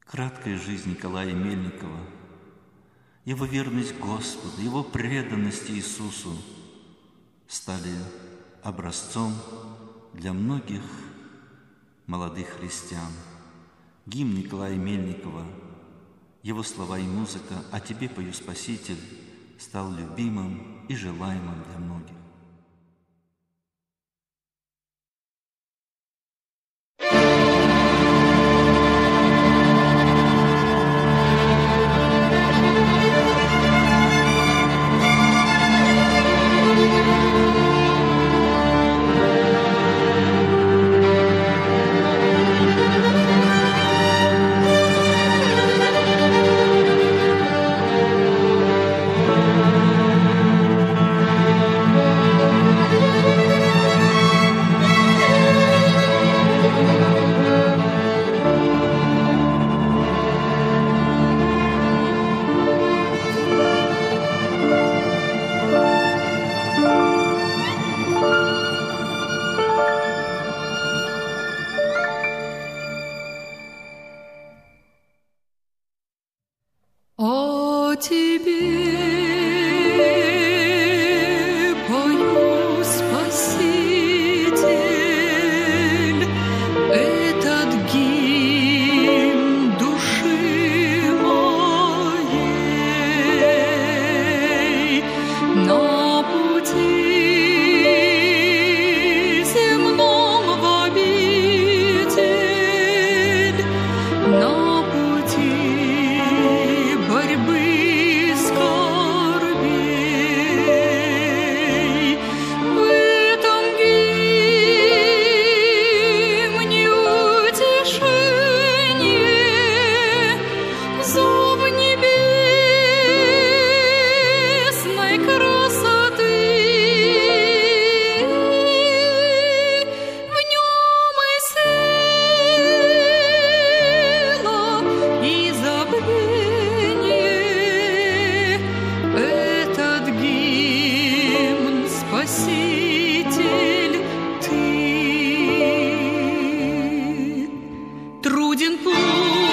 Краткая жизнь Николая Мельникова, его верность Господу, его преданность Иисусу стали образцом для многих молодых христиан. Гимн Николая Мельникова, его слова и музыка «О тебе пою, Спаситель» стал любимым и желаемым для многих. О тебе пою, Спаситель, этот гимн души моей. На пути земном в обитель, на борьбы скорбей. В этом гимне утешение, зов небесной красоты. В нем и сила, и забвение. Этот гимн, Спаситель, ты. Труден путь